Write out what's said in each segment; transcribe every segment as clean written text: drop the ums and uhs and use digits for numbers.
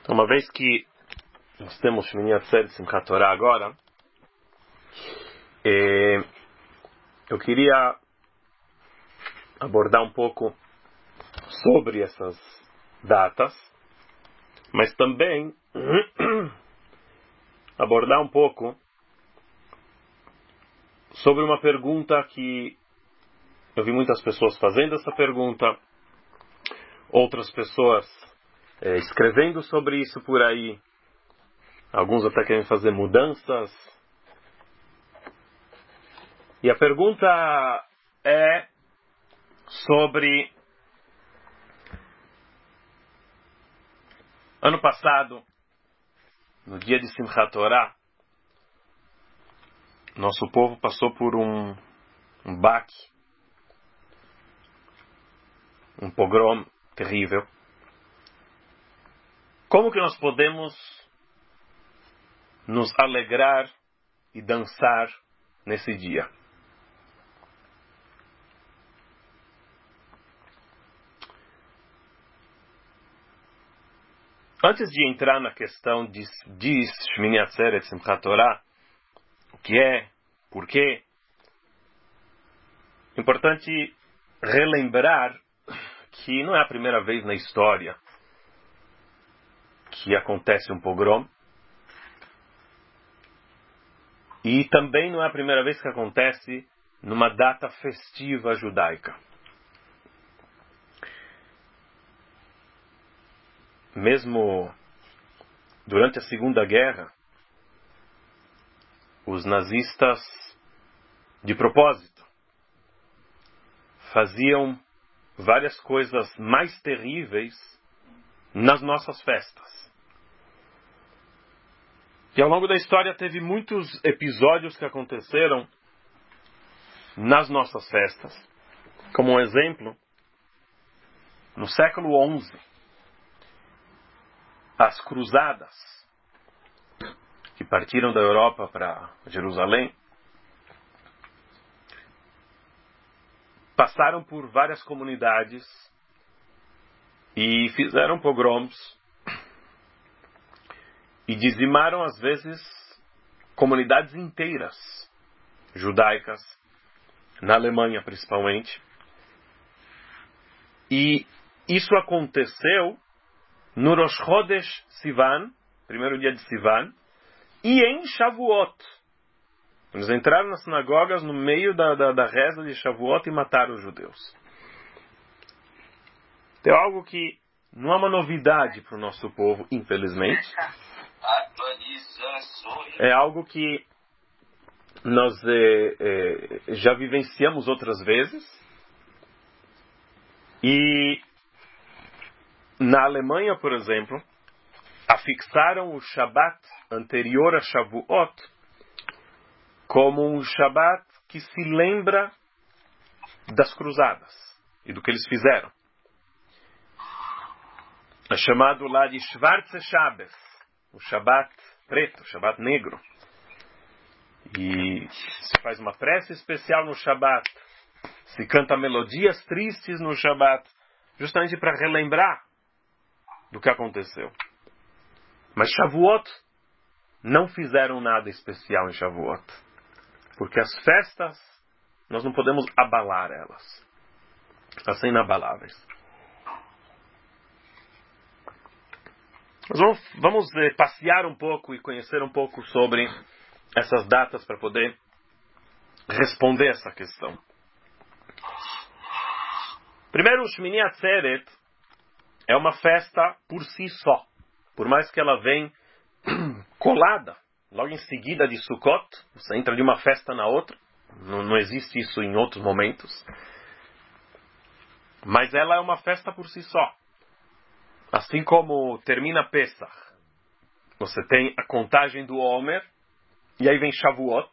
Uma vez que nós temos Shmini Atzeret Simchat Torah agora, eu queria abordar um pouco sobre essas datas, mas também abordar um pouco sobre uma pergunta que eu vi muitas pessoas fazendo essa pergunta, outras pessoas escrevendo sobre isso por aí, alguns até querem fazer mudanças. E a pergunta é sobre ano passado, no dia de Simchat Torah, nosso povo passou por um baque, um pogrom terrível. Como que nós podemos nos alegrar e dançar nesse dia? Antes de entrar na questão de Shmini Atzeret Simchat Torah, o que é, por quê, é importante relembrar que não é a primeira vez na história que acontece um pogrom, e também não é a primeira vez que acontece numa data festiva judaica. Mesmo durante a Segunda Guerra, os nazistas, de propósito, faziam várias coisas mais terríveis nas nossas festas. E ao longo da história teve muitos episódios que aconteceram nas nossas festas. Como um exemplo, no século XI, as cruzadas que partiram da Europa para Jerusalém passaram por várias comunidades e fizeram pogroms e dizimaram às vezes comunidades inteiras judaicas, na Alemanha principalmente. E isso aconteceu no Rosh Chodesh Sivan, primeiro dia de Sivan, e em Shavuot. Eles entraram nas sinagogas no meio da reza de Shavuot e mataram os judeus. Então é algo que não é uma novidade para o nosso povo, infelizmente. É algo que nós já vivenciamos outras vezes. E na Alemanha, por exemplo, afixaram o Shabat anterior a Shavuot como um Shabat que se lembra das cruzadas e do que eles fizeram. É chamado lá de Schwarze Shabbos, o Shabat preto, o Shabat negro. E se faz uma prece especial no Shabat, se canta melodias tristes no Shabat, justamente para relembrar do que aconteceu. Mas Shavuot não fizeram nada especial em Shavuot, porque as festas nós não podemos abalar elas, elas são inabaláveis. Nós vamos passear um pouco e conhecer um pouco sobre essas datas para poder responder essa questão. Primeiro, o Shmini Atzeret é uma festa por si só. Por mais que ela venha colada, logo em seguida de Sukkot, você entra de uma festa na outra, não existe isso em outros momentos. Mas ela é uma festa por si só. Assim como termina Pesach, você tem a contagem do Omer, e aí vem Shavuot.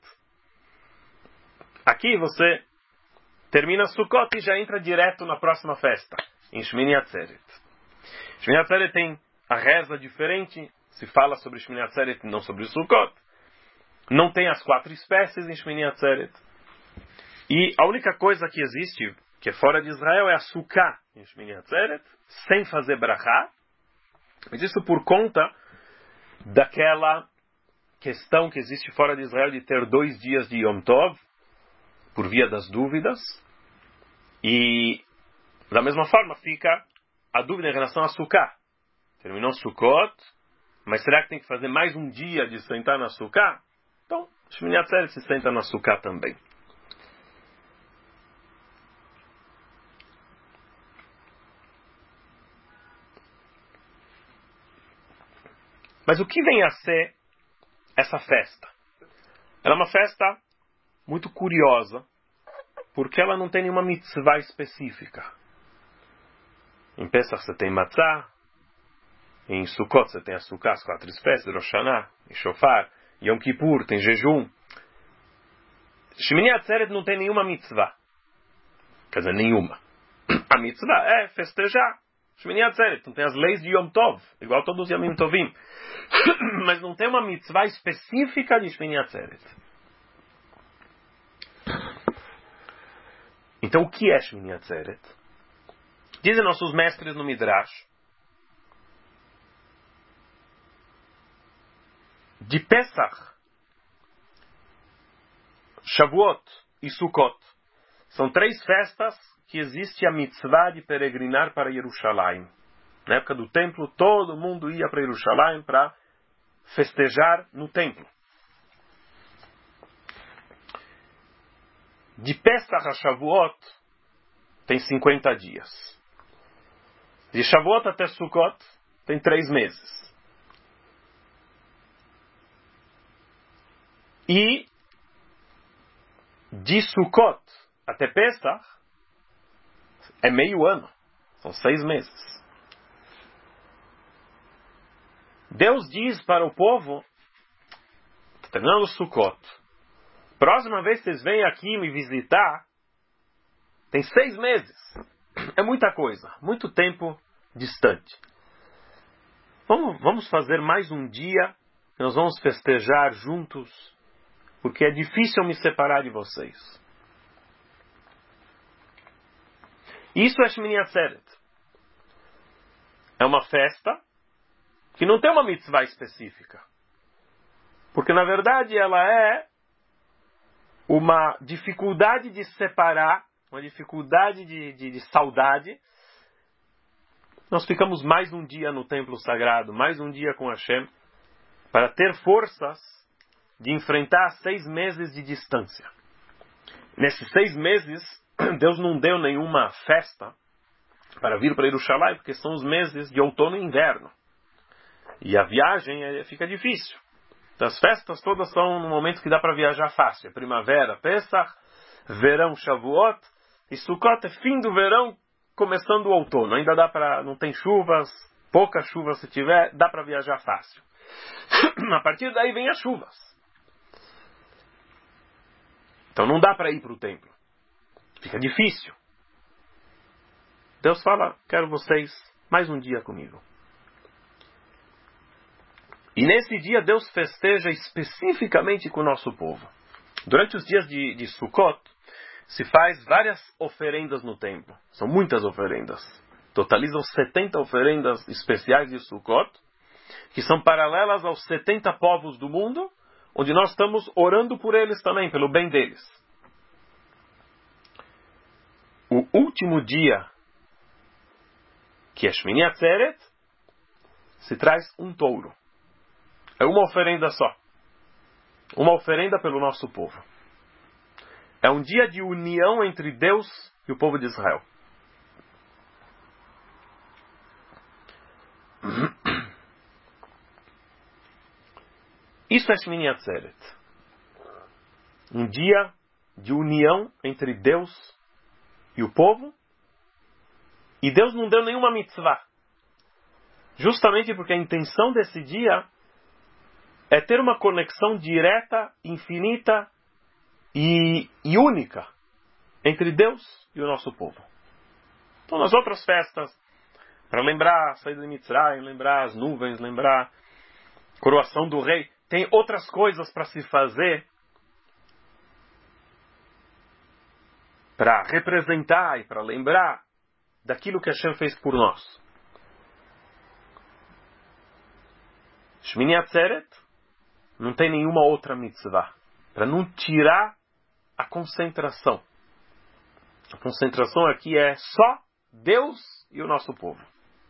Aqui você termina Sukkot e já entra direto na próxima festa, em Shmini Atzeret. Shmini Atzeret tem a reza diferente, se fala sobre Shmini Atzeret e não sobre Sukkot. Não tem as 4 espécies em Shmini Atzeret. E a única coisa que existe, que é fora de Israel, é a Sukkah em Shmini Atzeret, sem fazer brachá. Mas isso por conta daquela questão que existe fora de Israel de ter 2 dias de Yom Tov, por via das dúvidas. E da mesma forma fica a dúvida em relação a Sukkah. Terminou Sukkot, mas será que tem que fazer mais um dia de sentar na Sukkah? Então, Shmini Atzeret se senta na Sukkah também. Mas o que vem a ser essa festa? Ela é uma festa muito curiosa, porque ela não tem nenhuma mitzvah específica. Em Pesach você tem matzah, em Sukkot você tem açúcar, as 4 espécies, Rosh Hashanah, em Shofar, Yom Kippur tem jejum. Shmini Atzeret não tem nenhuma mitzvah. Quer dizer, nenhuma. A mitzvah é festejar. Shmini Atzeret não tem as leis de Yom Tov, igual todos os Yomim Tovim. Mas não tem uma mitzvah específica de Shmini Atzeret. Então o que é Shmini Atzeret? Dizem nossos mestres no Midrash, de Pesach, Shavuot e Sukkot, são 3 festas que existe a mitzvah de peregrinar para Jerusalém. Na época do templo, todo mundo ia para Jerusalém para festejar no templo. De Pesach a Shavuot, tem 50 dias. De Shavuot até Sukkot, tem 3 meses. E de Sukkot até Pesach, é meio ano. São 6 meses. Deus diz para o povo, terminando o Sukkot, próxima vez que vocês vêm aqui me visitar, tem 6 meses. É muita coisa, muito tempo distante. Vamos fazer mais um dia, que nós vamos festejar juntos, porque é difícil me separar de vocês. Isso é Shmini Atzeret. É uma festa que não tem uma mitzvah específica. Porque, na verdade, ela é uma dificuldade de separar, uma dificuldade de saudade. Nós ficamos mais um dia no templo sagrado, mais um dia com Hashem, para ter forças de enfrentar 6 meses de distância. Nesses 6 meses, Deus não deu nenhuma festa para vir para Jerusalém, porque são os meses de outono e inverno. E a viagem fica difícil. Então, as festas todas são no momento que dá para viajar fácil. É primavera, Pesach, verão, Shavuot, e Sukkot é fim do verão, começando o outono. Ainda dá para, não tem chuvas, pouca chuva se tiver, dá para viajar fácil. A partir daí vem as chuvas. Então não dá para ir para o templo. Fica difícil. Deus fala, quero vocês mais um dia comigo. E nesse dia Deus festeja especificamente com o nosso povo. Durante os dias de Sukkot, se faz várias oferendas no templo. São muitas oferendas. Totalizam 70 oferendas especiais de Sukkot, que são paralelas aos 70 povos do mundo, onde nós estamos orando por eles também, pelo bem deles. O último dia, que é Shmini Atzeret, se traz um touro. É uma oferenda só. Uma oferenda pelo nosso povo. É um dia de união entre Deus e o povo de Israel. Isso é Shmini Atzeret. Um dia de união entre Deus e o povo. E Deus não deu nenhuma mitzvah. Justamente porque a intenção desse dia é ter uma conexão direta, infinita e única entre Deus e o nosso povo. Então, nas outras festas, para lembrar a saída de Mitzrayim, lembrar as nuvens, lembrar a coroação do rei, tem outras coisas para se fazer para representar e para lembrar daquilo que Hashem fez por nós. Shmini Atzeret não tem nenhuma outra mitzvah. Para não tirar a concentração. A concentração aqui é só Deus e o nosso povo.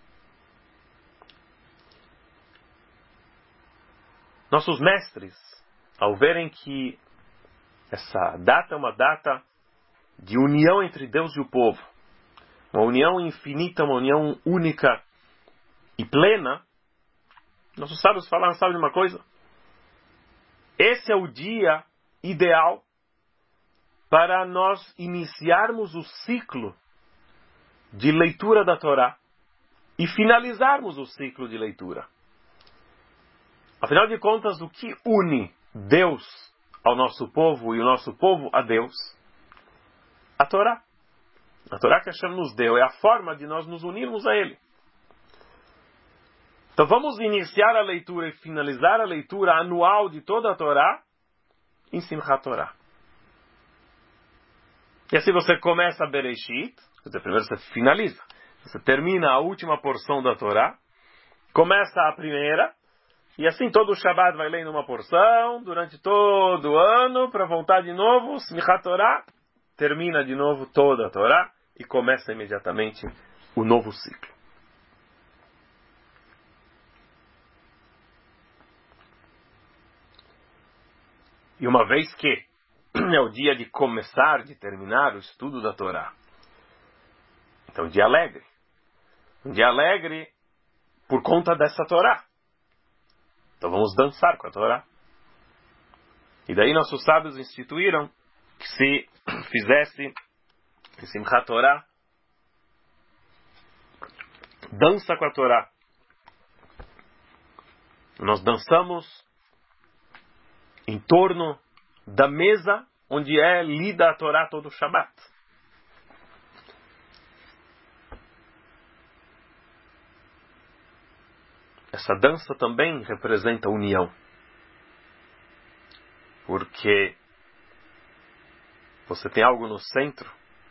Nossos mestres, ao verem que essa data é uma data de união entre Deus e o povo, uma união infinita, uma união única e plena, nossos sábios falaram, sabe de uma coisa? Esse é o dia ideal para nós iniciarmos o ciclo de leitura da Torá e finalizarmos o ciclo de leitura. Afinal de contas, o que une Deus ao nosso povo e o nosso povo a Deus? A Torá. A Torá que Hashem nos deu é a forma de nós nos unirmos a Ele. Então vamos iniciar a leitura e finalizar a leitura anual de toda a Torá em Simchat Torá. E assim você começa a Bereshit, quer dizer, primeiro você finaliza, você termina a última porção da Torá, começa a primeira, e assim todo o Shabbat vai lendo uma porção, durante todo o ano, para voltar de novo, Simchat Torá, termina de novo toda a Torá, e começa imediatamente o novo ciclo. E uma vez que é o dia de começar, de terminar o estudo da Torá, então um dia alegre. Um dia alegre por conta dessa Torá. Então vamos dançar com a Torá. E daí nossos sábios instituíram que se fizesse em Simchat Torá, dança com a Torá. Nós dançamos em torno da mesa onde é lida a Torá todo o Shabbat. Essa dança também representa a união. Porque você tem algo no centro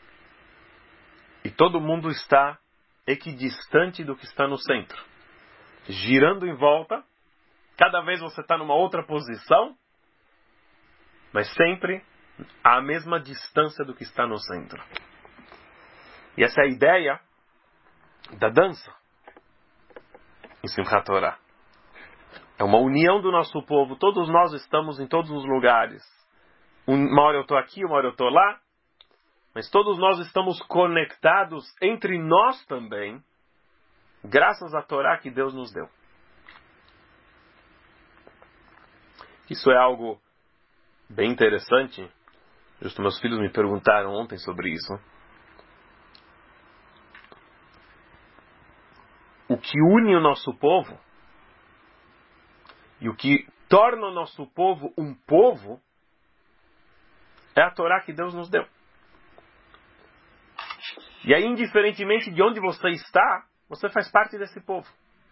e todo mundo está equidistante do que está no centro. Girando em volta, cada vez você está numa outra posição, mas sempre à mesma distância do que está no centro. E essa é a ideia da dança em Simchat Torá. É uma união do nosso povo. Todos nós estamos em todos os lugares. Uma hora eu estou aqui, uma hora eu estou lá. Mas todos nós estamos conectados entre nós também, graças à Torá que Deus nos deu. Isso é algo bem interessante. Justo meus filhos me perguntaram ontem sobre isso. O que une o nosso povo e o que torna o nosso povo um povo é a Torá que Deus nos deu. E aí, indiferentemente de onde você está, você faz parte desse povo.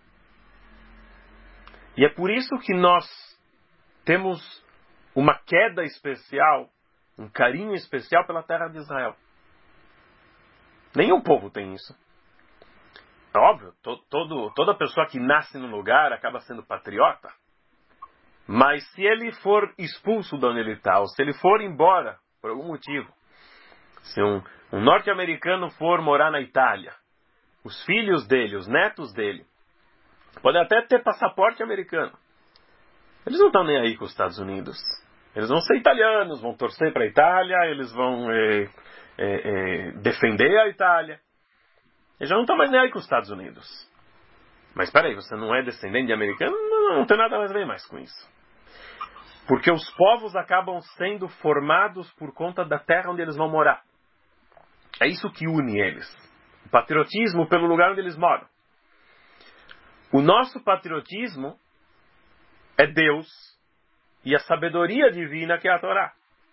E é por isso que nós temos uma queda especial, um carinho especial pela terra de Israel. Nenhum povo tem isso. É óbvio, toda pessoa que nasce num lugar acaba sendo patriota. Mas se ele for expulso de onde ele está, ou se ele for embora, por algum motivo, se um norte-americano for morar na Itália, os filhos dele, os netos dele, podem até ter passaporte americano. Eles não estão nem aí com os Estados Unidos. Eles vão ser italianos, vão torcer para a Itália, eles vão defender a Itália. Eles já não estão mais nem aí com os Estados Unidos. Mas espera aí, você não é descendente de americano? Não tem nada a ver mais com isso. Porque os povos acabam sendo formados por conta da terra onde eles vão morar. É isso que une eles. O patriotismo pelo lugar onde eles moram. O nosso patriotismo é Deus e a sabedoria divina que é a Torá.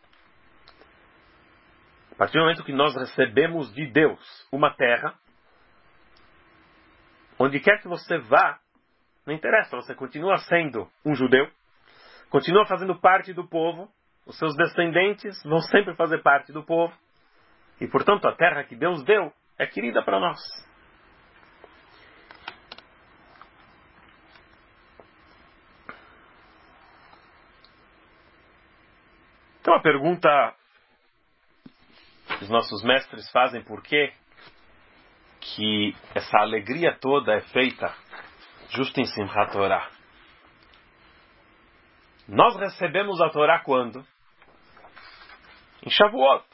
A partir do momento que nós recebemos de Deus uma terra, onde quer que você vá, não interessa, você continua sendo um judeu, continua fazendo parte do povo, os seus descendentes vão sempre fazer parte do povo, e portanto a terra que Deus deu é querida para nós. Então a pergunta que os nossos mestres fazem, por quê que essa alegria toda é feita justo em Simchat Torah? Nós recebemos a Torá quando? Em Shavuot.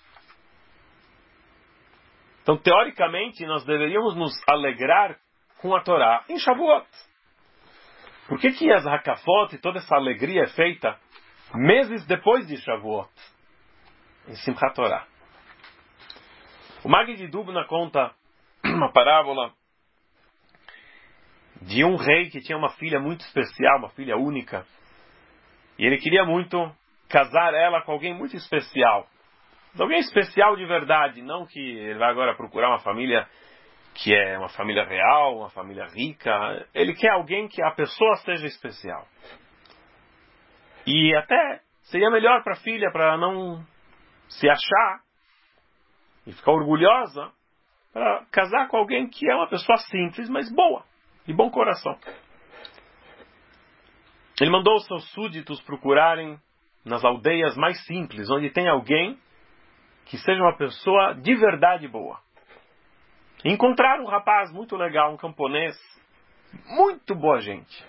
Então, teoricamente, nós deveríamos nos alegrar com a Torá em Shavuot. Por que as Hakafot e toda essa alegria é feita meses depois de Shavuot? Em Simchat Torah. O Magid de Dubna conta uma parábola de um rei que tinha uma filha muito especial, uma filha única. E ele queria muito casar ela com alguém muito especial. Alguém especial de verdade, não que ele vai agora procurar uma família que é uma família real, uma família rica. Ele quer alguém que a pessoa seja especial. E até seria melhor para a filha, para não se achar e ficar orgulhosa, para casar com alguém que é uma pessoa simples, mas boa, de bom coração. Ele mandou os seus súditos procurarem nas aldeias mais simples, onde tem alguém que seja uma pessoa de verdade boa. E encontraram um rapaz muito legal, um camponês, muito boa gente.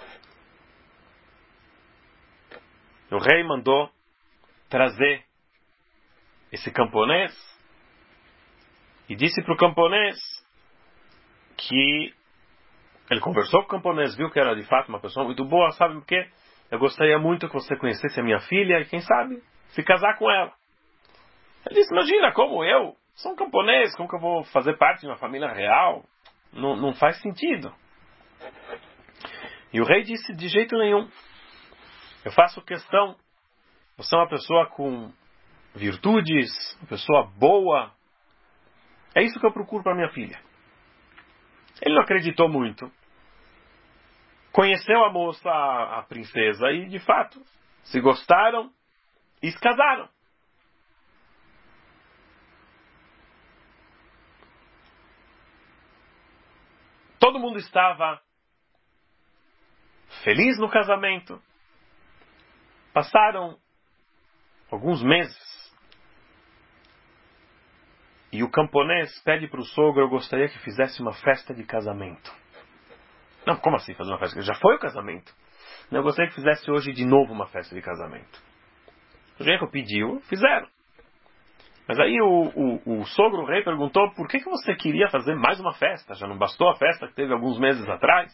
O rei mandou trazer esse camponês e disse para o camponês que ele conversou com o camponês, viu que era de fato uma pessoa muito boa, sabe por quê? Eu gostaria muito que você conhecesse a minha filha e, quem sabe, se casar com ela. Ele disse, imagina, como eu sou um camponês, como que eu vou fazer parte de uma família real? Não faz sentido. E o rei disse, de jeito nenhum. Eu faço questão, você é uma pessoa com virtudes, uma pessoa boa. É isso que eu procuro para minha filha. Ele não acreditou muito. Conheceu a moça, a princesa, e de fato, se gostaram e se casaram. Todo mundo estava feliz no casamento. Passaram alguns meses. E o camponês pede para o sogro, eu gostaria que fizesse uma festa de casamento. Não, como assim fazer uma festa? Já foi o casamento. Eu gostaria que fizesse hoje de novo uma festa de casamento. O genro pediu, fizeram. Mas aí o sogro, o rei, perguntou por que você queria fazer mais uma festa? Já não bastou a festa que teve alguns meses atrás?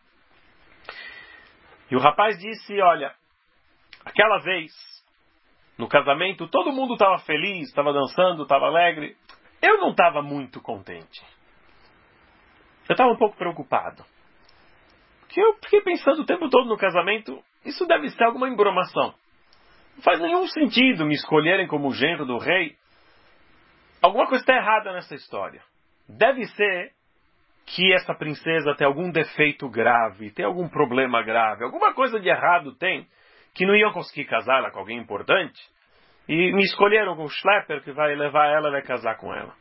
E o rapaz disse, olha, aquela vez, no casamento, todo mundo estava feliz, estava dançando, estava alegre. Eu não estava muito contente. Eu estava um pouco preocupado. Porque eu fiquei pensando o tempo todo no casamento, isso deve ser alguma embromação. Não faz nenhum sentido me escolherem como genro do rei. Alguma coisa está errada nessa história. Deve ser que essa princesa tem algum defeito grave, tem algum problema grave, alguma coisa de errado tem, que não iam conseguir casar com alguém importante, e me escolheram com o schlepper que vai levar ela e vai casar com ela.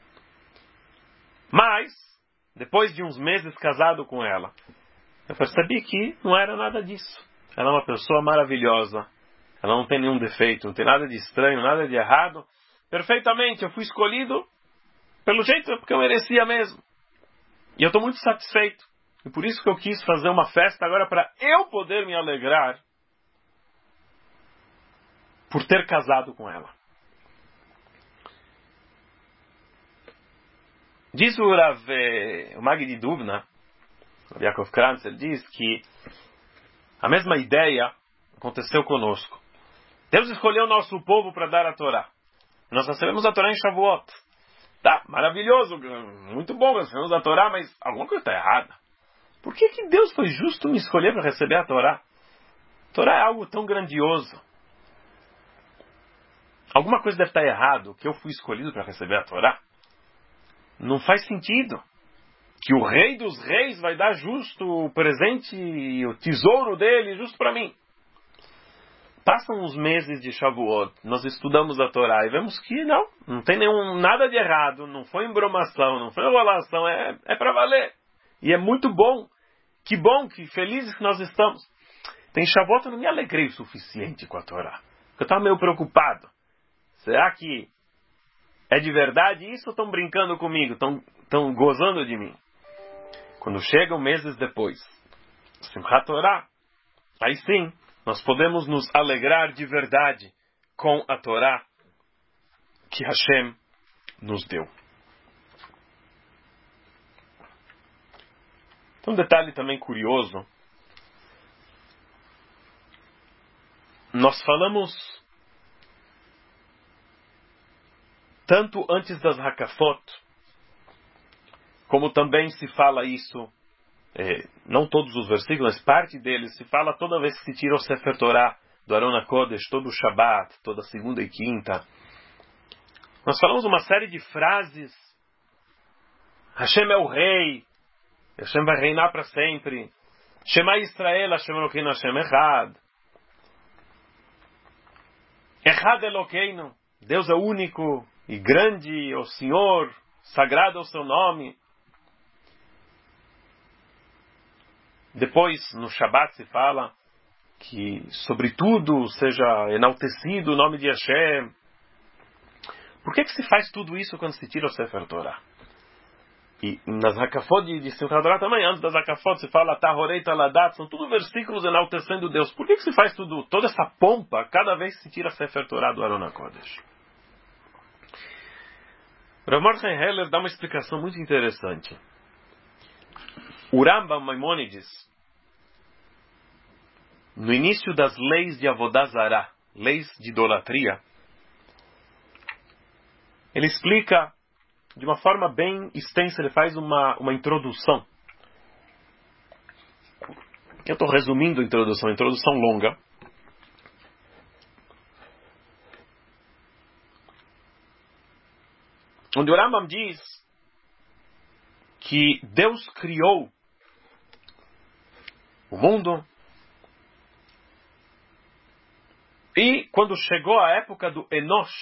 Mas, depois de uns meses casado com ela, eu percebi que não era nada disso. Ela é uma pessoa maravilhosa. Ela não tem nenhum defeito, não tem nada de estranho, nada de errado. Perfeitamente, eu fui escolhido pelo jeito porque eu merecia mesmo. E eu estou muito satisfeito. E por isso que eu quis fazer uma festa agora para eu poder me alegrar por ter casado com ela. Diz o Magid de Dubna, o Yaakov Krantz, ele diz que a mesma ideia aconteceu conosco. Deus escolheu o nosso povo para dar a Torá. Nós recebemos a Torá em Shavuot. Tá, maravilhoso, muito bom, nós recebemos a Torá, mas alguma coisa está errada. Por que Deus foi justo me escolher para receber a Torá? A Torá é algo tão grandioso. Alguma coisa deve estar errado que eu fui escolhido para receber a Torá. Não faz sentido que o rei dos reis vai dar justo o presente e o tesouro dele justo para mim. Passam uns meses de Shavuot, nós estudamos a Torá e vemos que não tem nada de errado, não foi embromação, não foi enrolação, é para valer. E é muito bom, que felizes que nós estamos. Tem Shavuot, eu não me alegrei o suficiente com a Torá. Eu estava meio preocupado. Será que é de verdade isso ou estão brincando comigo? Estão gozando de mim? Quando chegam meses depois, Simchat Torah, aí sim, nós podemos nos alegrar de verdade com a Torá que Hashem nos deu. Então, um detalhe também curioso. Nós falamos tanto antes das Hakafot, como também se fala isso, não todos os versículos, mas parte deles se fala toda vez que se tira o Sefer Torah do Aron HaKodesh, todo o Shabbat, toda segunda e quinta. Nós falamos uma série de frases. Hashem é o rei, Hashem vai reinar para sempre. Shema Israel, Hashem Elokeinu, Hashem Echad. Echad Elokeinu, Deus é único e grande, o Senhor, sagrado é o seu nome. Depois, no Shabbat se fala que, sobretudo, seja enaltecido o nome de Hashem. Por que se faz tudo isso quando se tira o Sefer Torah? E nas Hakafot de Simchat Torah também, antes das Hakafot, se fala Tahorei Taladat, são tudo versículos enaltecendo Deus. Por que se faz toda essa pompa cada vez que se tira Sefer Torah do Aron HaKodesh? Rav Mordechai Heller dá uma explicação muito interessante. O Rambam Maimonides, no início das leis de Avodah Zarah, leis de idolatria, ele explica de uma forma bem extensa, ele faz uma introdução. Eu estou resumindo a introdução longa. Onde o Rambam diz que Deus criou o mundo e quando chegou a época do Enosh,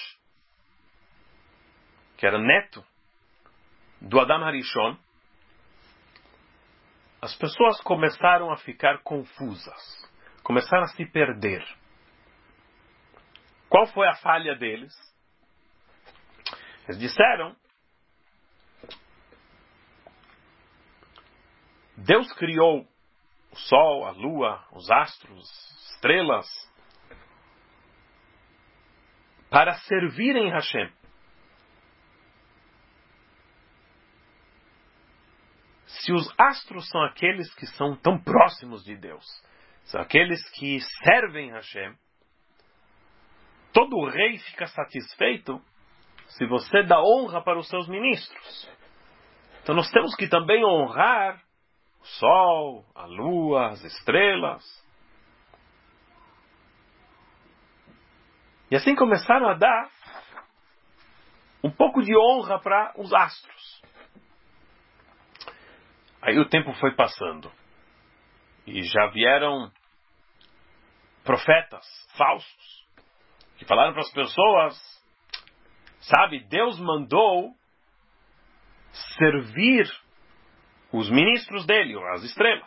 que era neto do Adam Harishon, as pessoas começaram a ficar confusas, começaram a se perder. Qual foi a falha deles? Eles disseram: Deus criou o sol, a lua, os astros, estrelas, para servirem Hashem. Se os astros são aqueles que são tão próximos de Deus, são aqueles que servem Hashem, todo rei fica satisfeito se você dá honra para os seus ministros. Então nós temos que também honrar o sol, a lua, as estrelas. E assim começaram a dar um pouco de honra para os astros. Aí o tempo foi passando. E já vieram profetas falsos que falaram para as pessoas: sabe, Deus mandou servir os ministros dele, as estrelas.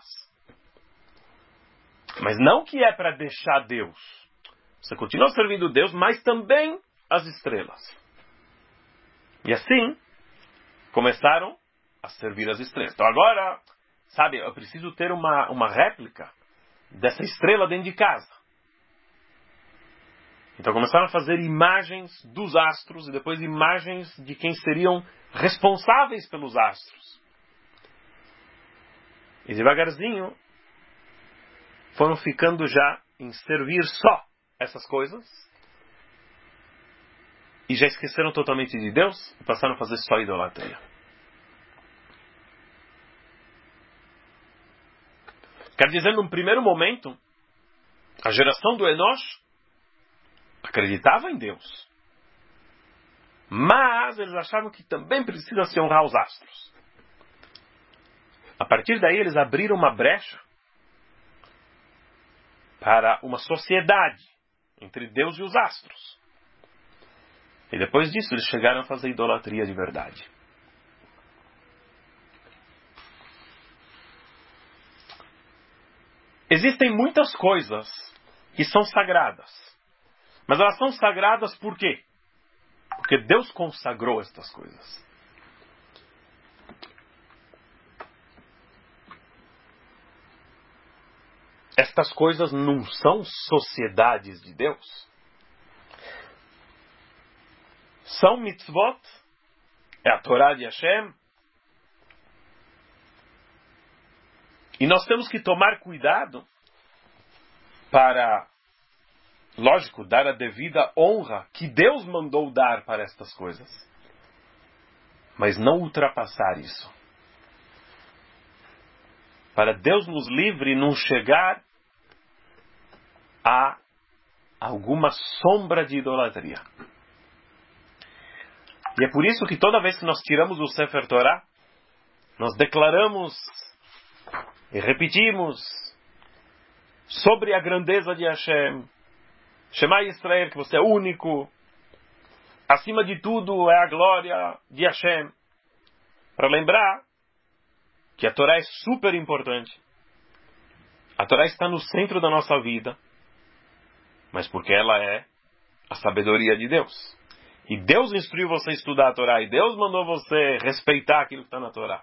Mas não que é para deixar Deus. Você continua servindo Deus, mas também as estrelas. E assim, começaram a servir as estrelas. Então agora, sabe, eu preciso ter uma réplica dessa estrela dentro de casa. Então começaram a fazer imagens dos astros e depois imagens de quem seriam responsáveis pelos astros. E devagarzinho foram ficando já em servir só essas coisas e já esqueceram totalmente de Deus e passaram a fazer só idolatria. Quer dizer, num primeiro momento, a geração do Enosh acreditava em Deus, mas eles achavam que também precisa se honrar os astros. A partir daí eles abriram uma brecha para uma sociedade entre Deus e os astros. E depois disso eles chegaram a fazer idolatria de verdade. Existem muitas coisas que são sagradas, Mas elas são sagradas por quê? Porque Deus consagrou estas coisas. Estas coisas não são sociedades de Deus. São mitzvot, é a Torá de Hashem. E nós temos que tomar cuidado para, lógico, dar a devida honra que Deus mandou dar para estas coisas. Mas não ultrapassar isso. Para Deus nos livre não chegar a alguma sombra de idolatria. E é por isso que toda vez que nós tiramos o Sefer Torah, nós declaramos e repetimos sobre a grandeza de Hashem. Shema Yisrael, que você é único. Acima de tudo é a glória de Hashem. Para lembrar que a Torá é super importante. A Torá está no centro da nossa vida. Mas porque ela é a sabedoria de Deus. E Deus instruiu você a estudar a Torá. E Deus mandou você respeitar aquilo que está na Torá.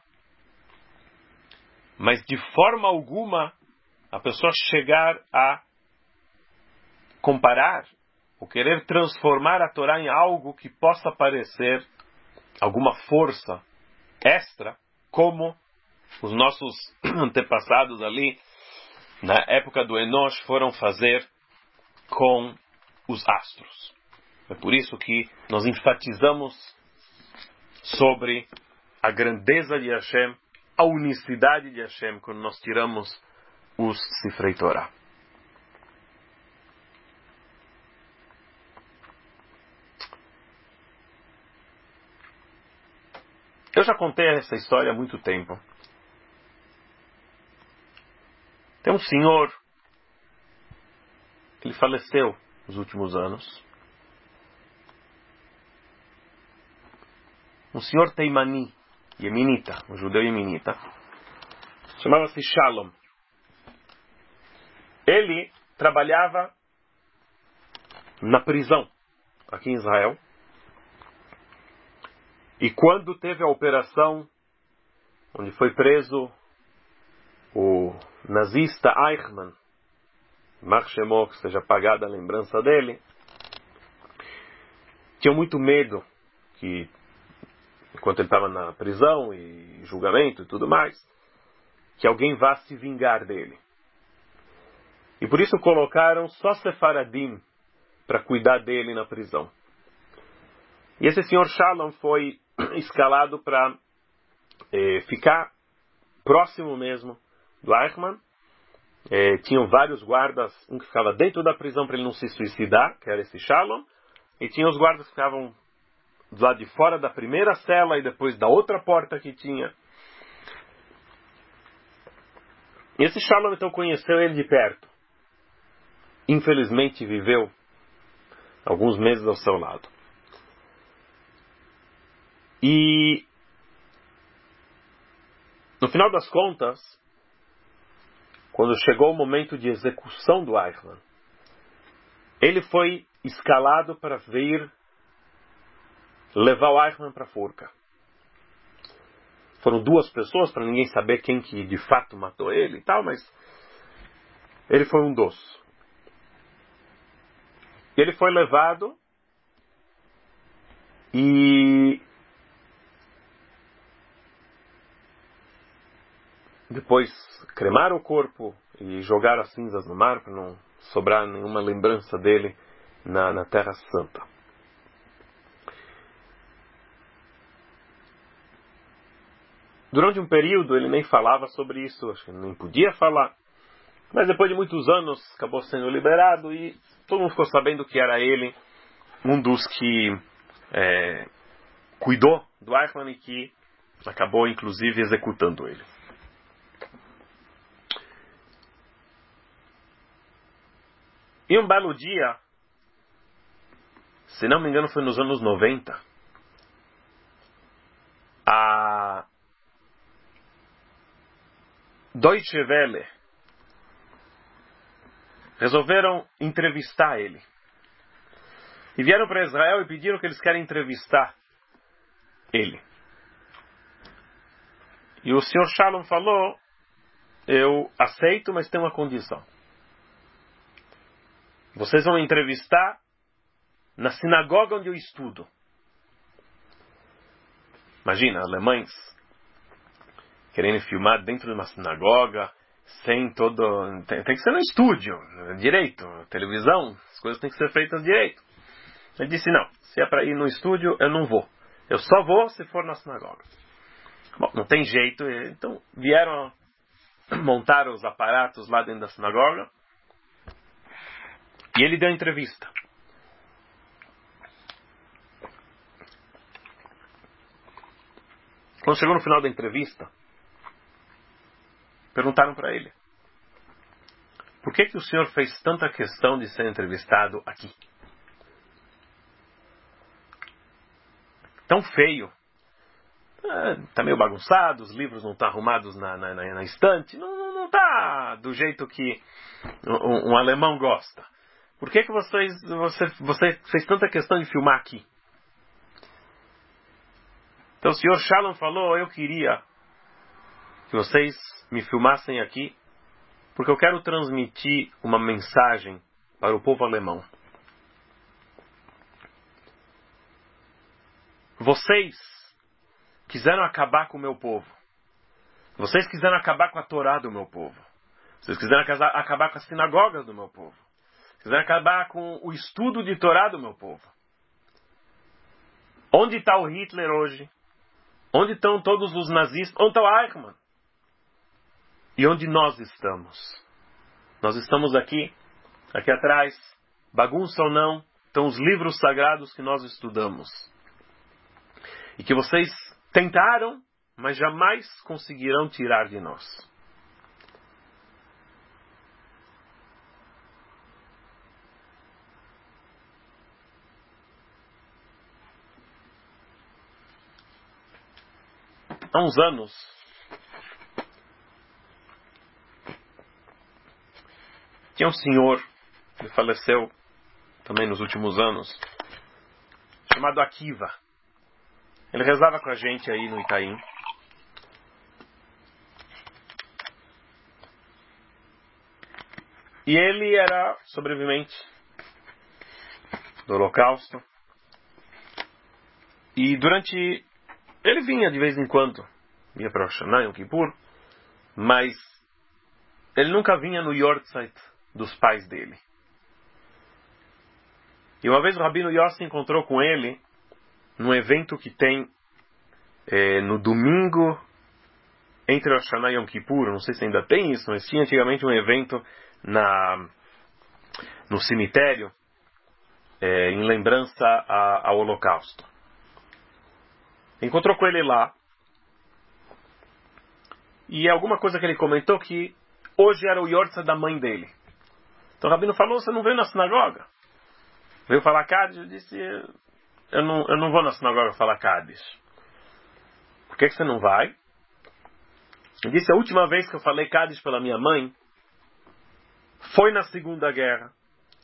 Mas de forma alguma a pessoa chegar a comparar ou querer transformar a Torá em algo que possa parecer alguma força extra, como os nossos antepassados ali na época do Enosh foram fazer com os astros. É por isso que nós enfatizamos sobre a grandeza de Hashem, a unicidade de Hashem, quando nós tiramos os Sifrei Torah. Eu já contei essa história há muito tempo. Tem um senhor, ele faleceu nos últimos anos. Um senhor teimani, yemenita, um judeu yemenita. Chamava-se Shalom. Ele trabalhava na prisão aqui em Israel. E quando teve a operação onde foi preso o nazista Eichmann, Marshemó, que seja apagada a lembrança dele, tinha muito medo que, enquanto ele estava na prisão e julgamento e tudo mais, que alguém vá se vingar dele. E por isso colocaram só Sefaradim para cuidar dele na prisão. E esse senhor Shalom foi escalado para ficar próximo mesmo do Eichmann. Tinham vários guardas, um que ficava dentro da prisão para ele não se suicidar, que era esse Shalom, e tinha os guardas que ficavam do lado de fora da primeira cela e depois da outra porta que tinha. E esse Shalom então conheceu ele de perto. Infelizmente viveu alguns meses ao seu lado. E no final das contas, quando chegou o momento de execução do Eichmann, ele foi escalado para vir levar o Eichmann para a forca. Foram duas pessoas, para ninguém saber quem que de fato matou ele e tal, mas ele foi um dos. Ele foi levado e depois cremaram o corpo e jogaram as cinzas no mar para não sobrar nenhuma lembrança dele na Terra Santa. Durante um período ele nem falava sobre isso, acho que nem podia falar. Mas depois de muitos anos acabou sendo liberado e todo mundo ficou sabendo que era ele, um dos que cuidou do Eichmann e que acabou inclusive executando ele. E um belo dia, se não me engano foi nos anos 90, a Deutsche Welle resolveram entrevistar ele. E vieram para Israel e pediram que eles querem entrevistar ele. E o Sr. Shalom falou, eu aceito, mas tem uma condição. Vocês vão entrevistar na sinagoga onde eu estudo. Imagina, alemães querendo filmar dentro de uma sinagoga, sem todo... Tem que ser no estúdio, direito, televisão, as coisas têm que ser feitas direito. Ele disse, não, se é para ir no estúdio, eu não vou. Eu só vou se for na sinagoga. Bom, não tem jeito, então vieram montar os aparatos lá dentro da sinagoga e ele deu entrevista. Quando chegou no final da entrevista, perguntaram para ele, por que o senhor fez tanta questão de ser entrevistado aqui? Tão feio. Está meio bagunçado, os livros não estão arrumados na estante, não está do jeito que um alemão gosta. Por que você fez tanta questão de filmar aqui? Então o Sr. Shalom falou, eu queria que vocês me filmassem aqui, porque eu quero transmitir uma mensagem para o povo alemão. Vocês quiseram acabar com o meu povo. Vocês quiseram acabar com a Torá do meu povo. Vocês quiseram acabar com as sinagogas do meu povo. Quiseram acabar com o estudo de Torá do meu povo. Onde está o Hitler hoje? Onde estão todos os nazistas? Onde está o Eichmann? E onde nós estamos? Nós estamos aqui atrás, bagunça ou não, estão os livros sagrados que nós estudamos. E que vocês tentaram, mas jamais conseguirão tirar de nós. Há uns anos, tinha um senhor, que faleceu também nos últimos anos, chamado Akiva. Ele rezava com a gente aí no Itaim. E ele era sobrevivente do Holocausto. E ele vinha de vez em quando, ia para Rosh Hashanah, Yom Kippur, mas ele nunca vinha no Yortzeit dos pais dele. E uma vez o Rabino Yossi encontrou com ele num evento que tem no domingo entre Rosh Hashanah e Yom Kippur. Não sei se ainda tem isso, mas tinha antigamente um evento no cemitério em lembrança ao Holocausto. Encontrou com ele lá e alguma coisa que ele comentou que hoje era o Yortzeit da mãe dele. Então o Rabino falou, você não veio na sinagoga? Veio falar Kaddish? Eu disse, eu não vou na sinagoga falar Kaddish. Por que você não vai? Ele disse, a última vez que eu falei Kaddish pela minha mãe foi na Segunda Guerra.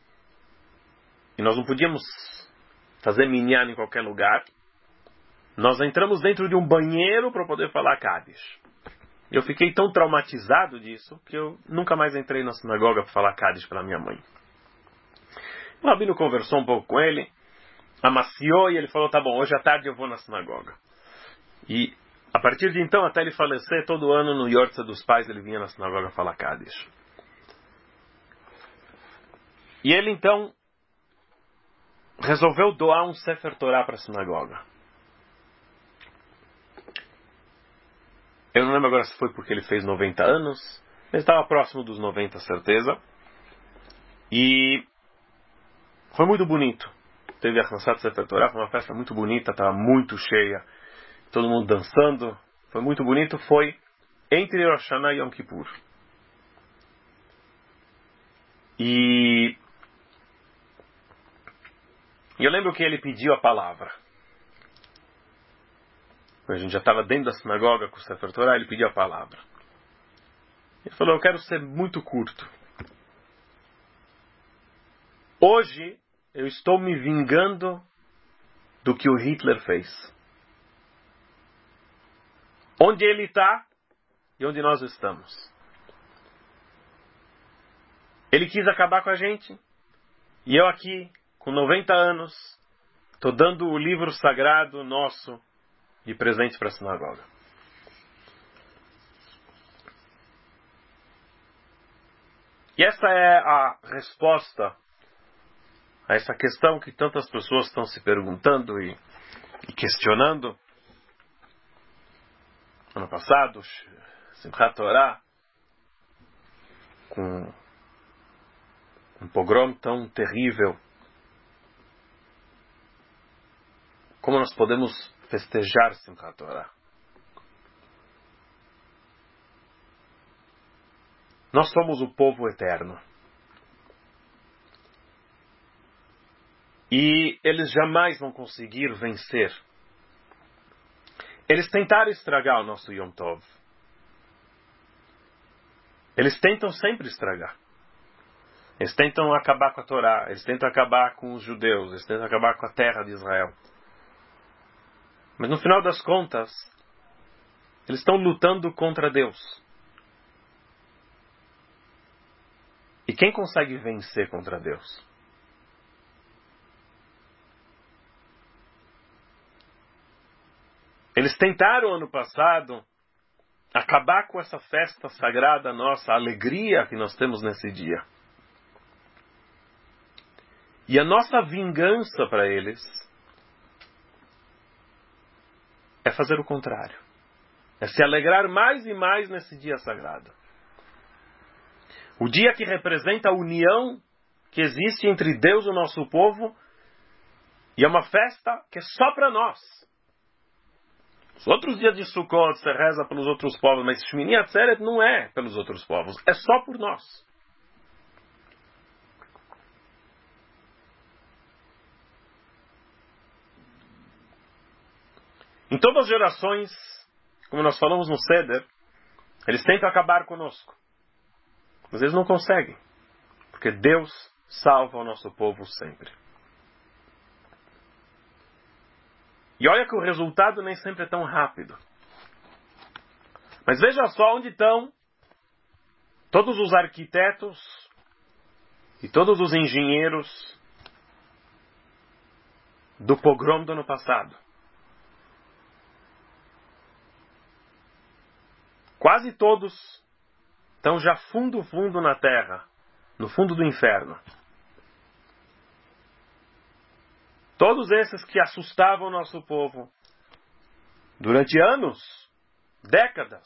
E nós não podíamos fazer minyan em qualquer lugar. Nós entramos dentro de um banheiro para poder falar Kaddish. Eu fiquei tão traumatizado disso que eu nunca mais entrei na sinagoga para falar Kaddish pela minha mãe. O Rabino conversou um pouco com ele, amaciou e ele falou, tá bom, hoje à tarde eu vou na sinagoga. E a partir de então, até ele falecer, todo ano no Yortzeit dos pais ele vinha na sinagoga falar Kaddish. E ele então resolveu doar um Sefer Torah para a sinagoga. Eu não lembro agora se foi porque ele fez 90 anos, mas estava próximo dos 90, certeza. E foi muito bonito. Teve a Knesset Sefer Torah, foi uma festa muito bonita, estava muito cheia, todo mundo dançando, foi muito bonito. Foi entre Rosh Hashanah e Yom Kippur. E eu lembro que ele pediu a palavra. A gente já estava dentro da sinagoga com o Sefer Torah, ele pediu a palavra. Ele falou, eu quero ser muito curto. Hoje eu estou me vingando do que o Hitler fez. Onde ele está e onde nós estamos. Ele quis acabar com a gente. E eu aqui, com 90 anos, estou dando o livro sagrado nosso de presente para a sinagoga. E essa é a resposta a essa questão que tantas pessoas estão se perguntando e questionando. Ano passado, Simchat Torah, com um pogrom tão terrível, como nós podemos festejar Simchat Torah? Nós somos o povo eterno. E eles jamais vão conseguir vencer. Eles tentaram estragar o nosso Yom Tov. Eles tentam sempre estragar. Eles tentam acabar com a Torá. Eles tentam acabar com os judeus. Eles tentam acabar com a terra de Israel. Mas no final das contas, eles estão lutando contra Deus. E quem consegue vencer contra Deus? Eles tentaram ano passado acabar com essa festa sagrada nossa, a alegria que nós temos nesse dia. E a nossa vingança para eles é fazer o contrário. É se alegrar mais e mais nesse dia sagrado. O dia que representa a união que existe entre Deus e o nosso povo. E é uma festa que é só para nós. Os outros dias de Sukkot você reza pelos outros povos, mas Shmini Atzeret não é pelos outros povos. É só por nós. Em todas as gerações, como nós falamos no Seder, eles tentam acabar conosco. Mas eles não conseguem. Porque Deus salva o nosso povo sempre. E olha que o resultado nem sempre é tão rápido. Mas veja só onde estão todos os arquitetos e todos os engenheiros do pogrom do ano passado. Quase todos estão já fundo na terra, no fundo do inferno. Todos esses que assustavam o nosso povo durante anos, décadas,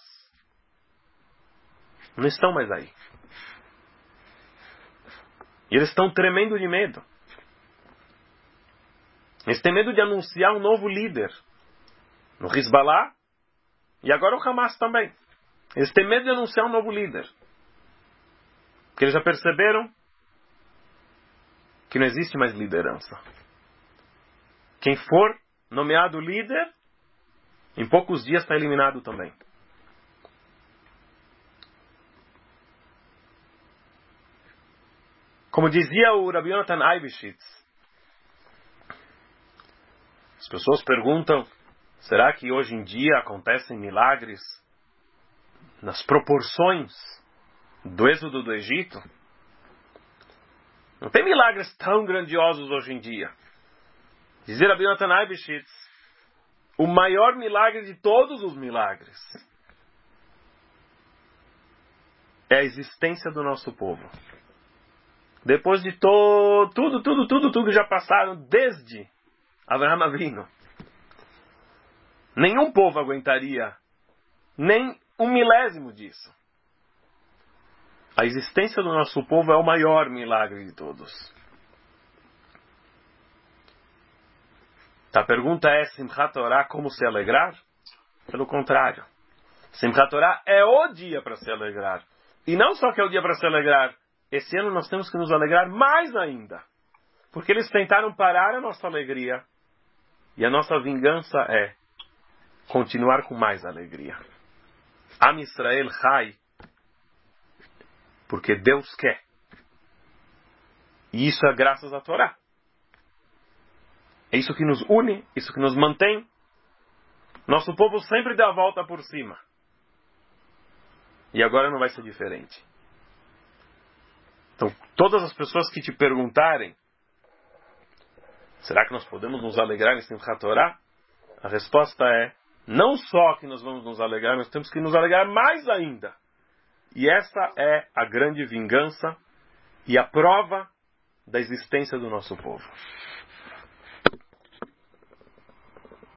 não estão mais aí. E eles estão tremendo de medo. Eles têm medo de anunciar um novo líder no Hezbollah e agora o Hamas também. Eles têm medo de anunciar um novo líder. Porque eles já perceberam que não existe mais liderança. Quem for nomeado líder, em poucos dias está eliminado também. Como dizia o Rabbi Yonatan Eibeshitz, as pessoas perguntam, será que hoje em dia acontecem milagres nas proporções do êxodo do Egito? Não tem milagres tão grandiosos hoje em dia. Dizia Rabbi Yonatan Eibeshitz, o maior milagre de todos os milagres é a existência do nosso povo. Depois de tudo que já passaram desde Avraham Avinu, nenhum povo aguentaria nem um milésimo disso. A existência do nosso povo é o maior milagre de todos. A pergunta é, Simchat Torah, como se alegrar? Pelo contrário. Simchat Torah é o dia para se alegrar. E não só que é o dia para se alegrar, esse ano nós temos que nos alegrar mais ainda. Porque eles tentaram parar a nossa alegria. E a nossa vingança é continuar com mais alegria. Am Israel Chai, porque Deus quer. E isso é graças à Torá. É isso que nos une, isso que nos mantém. Nosso povo sempre dá a volta por cima. E agora não vai ser diferente. Então, todas as pessoas que te perguntarem, será que nós podemos nos alegrar em Simchat Torah? A resposta é, não só que nós vamos nos alegrar, nós temos que nos alegrar mais ainda. E essa é a grande vingança e a prova da existência do nosso povo.